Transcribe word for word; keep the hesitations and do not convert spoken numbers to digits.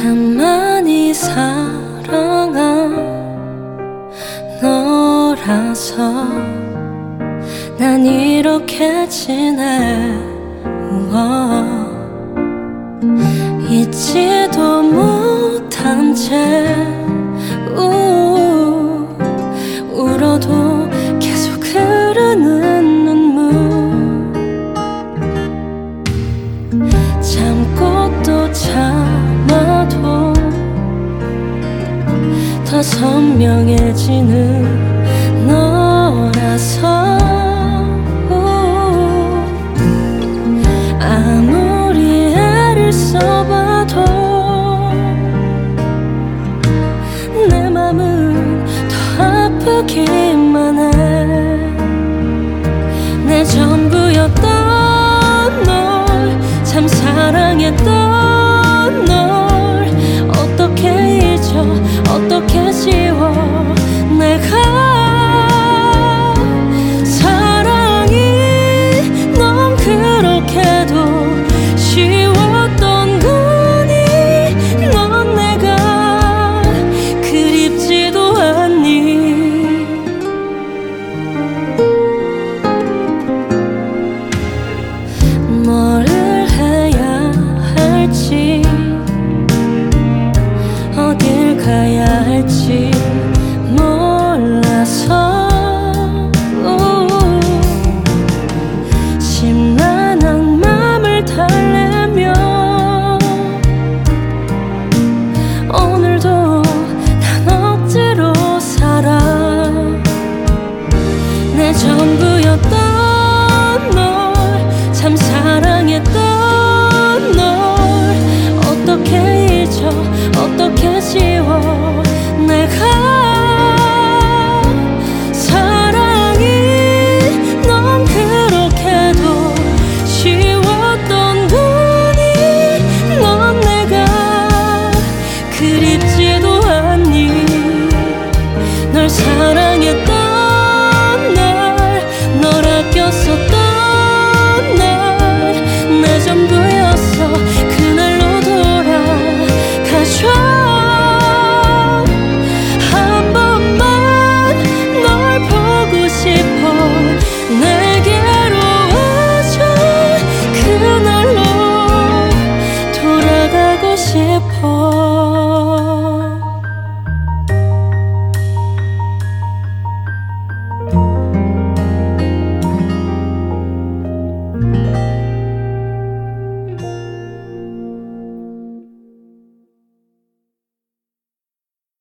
참 많이 사랑한 너라서 난 이렇게 지내. 우와. 잊지도 못한 채 우, 울어도 계속 흐르는 눈물. 참고 또 참아도 더 선명해지는 너라서 아무리 애를 써봐도 내 맘은 더 아프기만 해. 내 전부였던 널, 참 사랑했던 널 어떻게 잊어, 어떻게 지워. 내가 쉬웠던 거니? 넌 내가 그립지도 않니? 뭐를 해야 할지, 어딜 가야 할지 몰라서 달래며 오늘도 난 억지로 살아. 내 전부였던 널, 참 사랑했던 널 어떻게 잊어, 어떻게 지워.